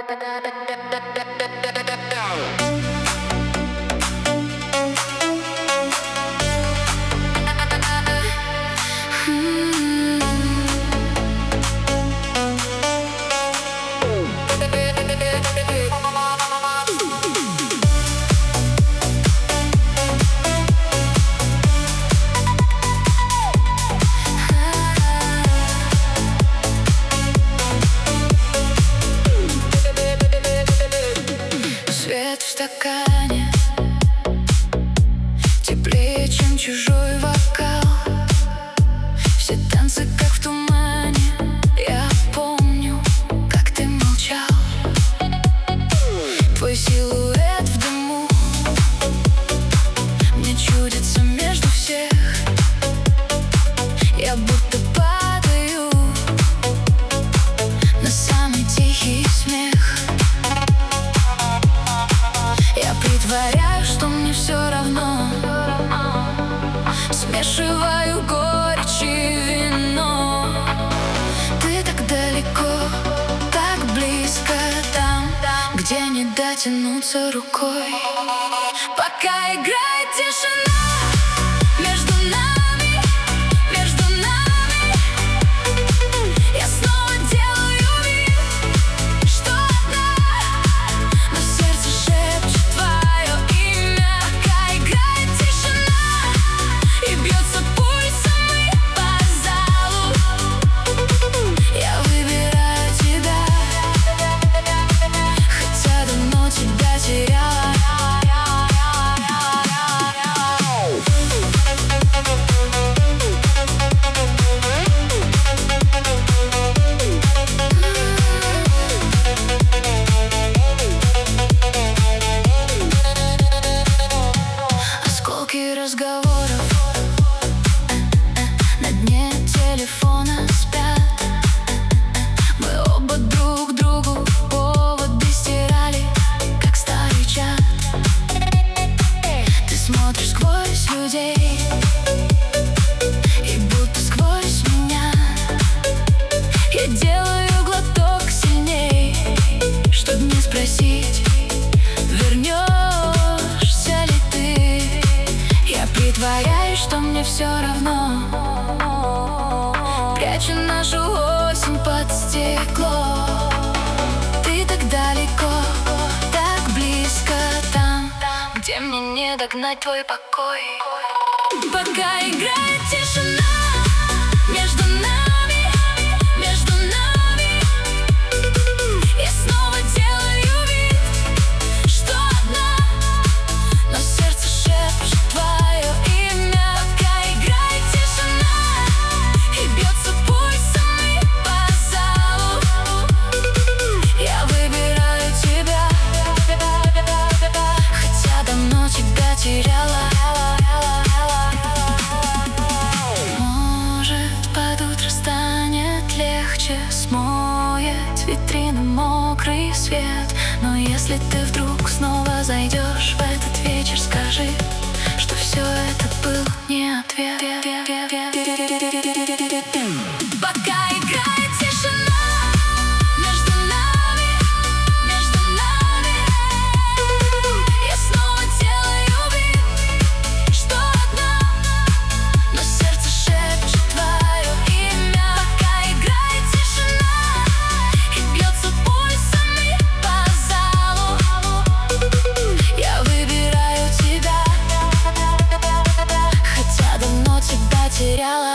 Свет в стакане теплее, чем чужой вокал. Все танцы, как в тумане. Я помню, как ты молчал. Твой силуэт в дыму мне чудится между всех. Я будто падаю на самый тихий смех. Я притворяюсь, что мне все равно. Смешиваю горечь и вино. Ты так далеко, так близко там, где не дотянуться рукой. Пока играет тишина между нами, между нами, я снова делаю вид, что одна, но сердце шепчет твое имя. Пока играет тишина и бьется пульсом по залу, я выбираю тебя, хотя давно тебя теряла. Осколки разговоров на дне телефона спят. Мы оба друг другу поводы стирали, как старый чат. Ты смотришь сквозь людей и будто сквозь меня. Я делаю глоток сильней, чтоб не спросить, вернешься ли ты. Я притворяюсь, что мне все равно. Прячу нашу осень под стекло. Ты так далеко, так близко там, где мне не догнать твой покой. Пока играет тишина между нами, между нами, я снова делаю вид, что одна, но сердце шепчет твое имя. Пока играет тишина и бьется пульсом по залу, я выбираю тебя, хотя давно тебя теряла. Может, под утро станет легче, смоет витрины мокрый свет. Но если ты вдруг снова зайдешь в этот вечер, скажи, что все это был не ответ. Пока играет тишина между нами, между нами, я снова делаю вид, что одна, но сердце шепчет твое имя. Пока играет тишина и бьется пульсом по залу, я выбираю тебя, хотя давно тебя теряла.